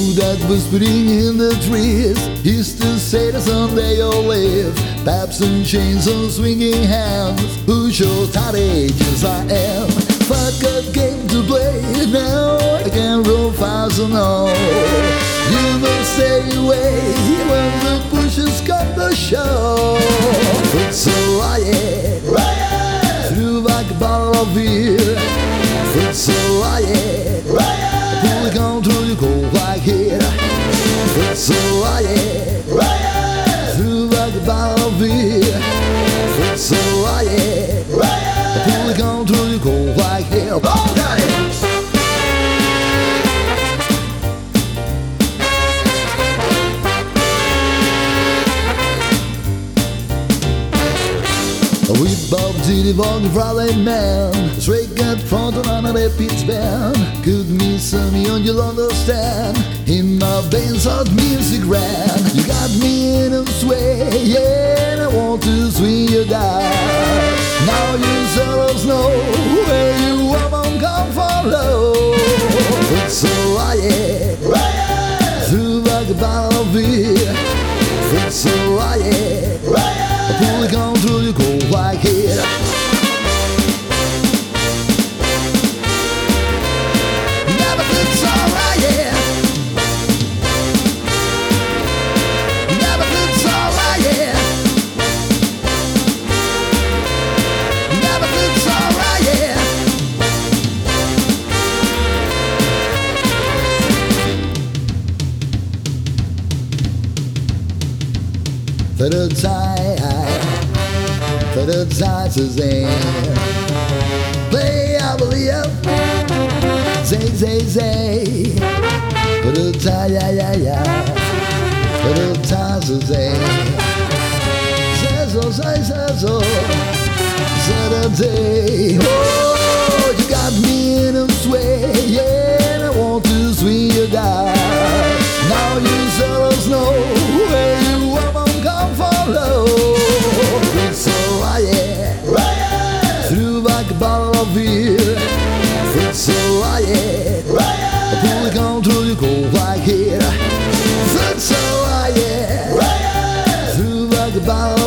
that whispering in the trees used to say that someday you'll live. Babs and chains on swinging hands, who shows how ages I am. Fuck a game to play, now I can roll fast and all. You must stay away when the bushes come to show. It's so riot, through like a bottle of beer. It's so riot, pull it on through your cold like here. It's so riot, through like a bottle of beer. It's so riot, pull it on through your cold like here. Oh, daddy! We bob to the Vogue Friday man, straight cut front on another pitch band. Cook me some and you'll understand. In my veins hot music ran. You got me in a sway, yeah, and I want to swing you down. Now you fellows know where you woman come follow. It's so riot, through like a bottle of beer. It's so riot, pull it on through your cold like here. Never been so riot. Never been so riot. Never been so riot. For the time to sing. Play, I believe. Say. For the time, yeah. For the time to sing. Say so. Saturday. Oh, you got me in a sway, yeah, and I want to swing you down. Now you fellows know where you woman come follow. It's so riot, through like a bottle of beer. It's so riot, pull it on through your cold like here. It's so riot, through like a bottle